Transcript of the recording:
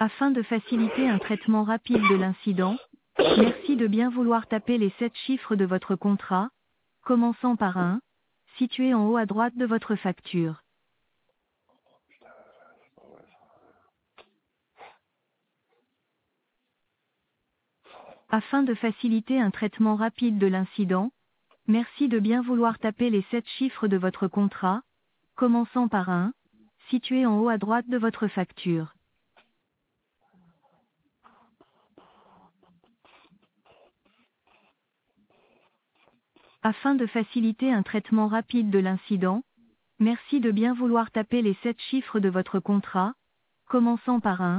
Afin de faciliter un traitement rapide de l'incident, merci de bien vouloir taper les 7 chiffres de votre contrat, commençant par un, situé en haut à droite de votre facture. Afin de faciliter un traitement rapide de l'incident, merci de bien vouloir taper les 7 chiffres de votre contrat, commençant par un, situé en haut à droite de votre facture. Afin de faciliter un traitement rapide de l'incident, merci de bien vouloir taper les 7 chiffres de votre contrat, commençant par un,